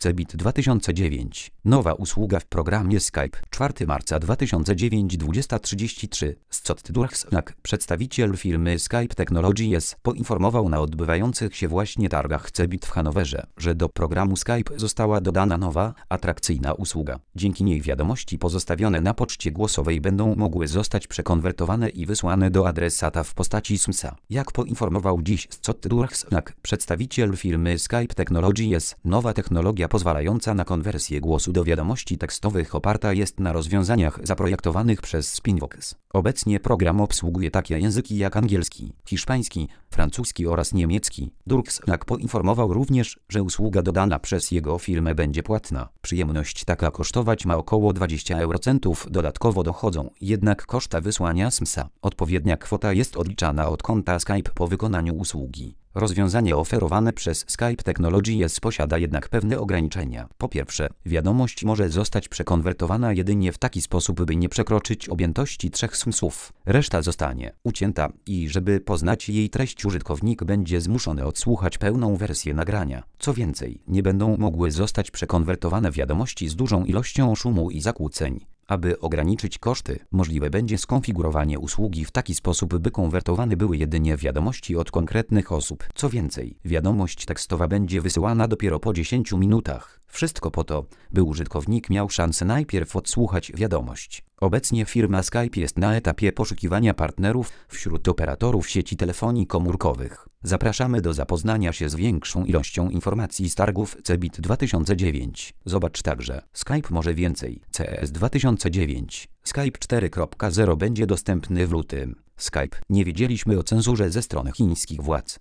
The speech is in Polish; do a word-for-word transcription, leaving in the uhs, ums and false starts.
Cebit dwa tysiące dziewięć. Nowa usługa w programie Skype. czwartego marca dwa tysiące dziewięć, dwudziesta trzydzieści trzy. Scott Durksnak, przedstawiciel firmy Skype Technologies, poinformował na odbywających się właśnie targach Cebit w Hanowerze, że do programu Skype została dodana nowa, atrakcyjna usługa. Dzięki niej wiadomości pozostawione na poczcie głosowej będą mogły zostać przekonwertowane i wysłane do adresata w postaci es em es a. Jak poinformował dziś Scott Durksnak, przedstawiciel firmy Skype Technologies, nowa technologia pozwalająca na konwersję głosu do wiadomości tekstowych oparta jest na rozwiązaniach zaprojektowanych przez Spinvox. Obecnie program obsługuje takie języki jak angielski, hiszpański, francuski oraz niemiecki. Durksnak poinformował również, że usługa dodana przez jego firmę będzie płatna. Przyjemność taka kosztować ma około dwadzieścia eurocentów. Dodatkowo dochodzą jednak koszta wysłania es em es a. Odpowiednia kwota jest odliczana od konta Skype po wykonaniu usługi. Rozwiązanie oferowane przez Skype Technologies posiada jednak pewne ograniczenia. Po pierwsze, wiadomość może zostać przekonwertowana jedynie w taki sposób, by nie przekroczyć objętości trzech es em esów. Reszta zostanie ucięta i żeby poznać jej treść, użytkownik będzie zmuszony odsłuchać pełną wersję nagrania. Co więcej, nie będą mogły zostać przekonwertowane wiadomości z dużą ilością szumu i zakłóceń. Aby ograniczyć koszty, możliwe będzie skonfigurowanie usługi w taki sposób, by konwertowane były jedynie wiadomości od konkretnych osób. Co więcej, wiadomość tekstowa będzie wysyłana dopiero po dziesięciu minutach. Wszystko po to, by użytkownik miał szansę najpierw odsłuchać wiadomość. Obecnie firma Skype jest na etapie poszukiwania partnerów wśród operatorów sieci telefonii komórkowych. Zapraszamy do zapoznania się z większą ilością informacji z targów Cebit dwa tysiące dziewięć. Zobacz także Skype może więcej. C E S dwa tysiące dziewięć. Skype cztery kropka zero będzie dostępny w lutym. Skype. Nie wiedzieliśmy o cenzurze ze strony chińskich władz.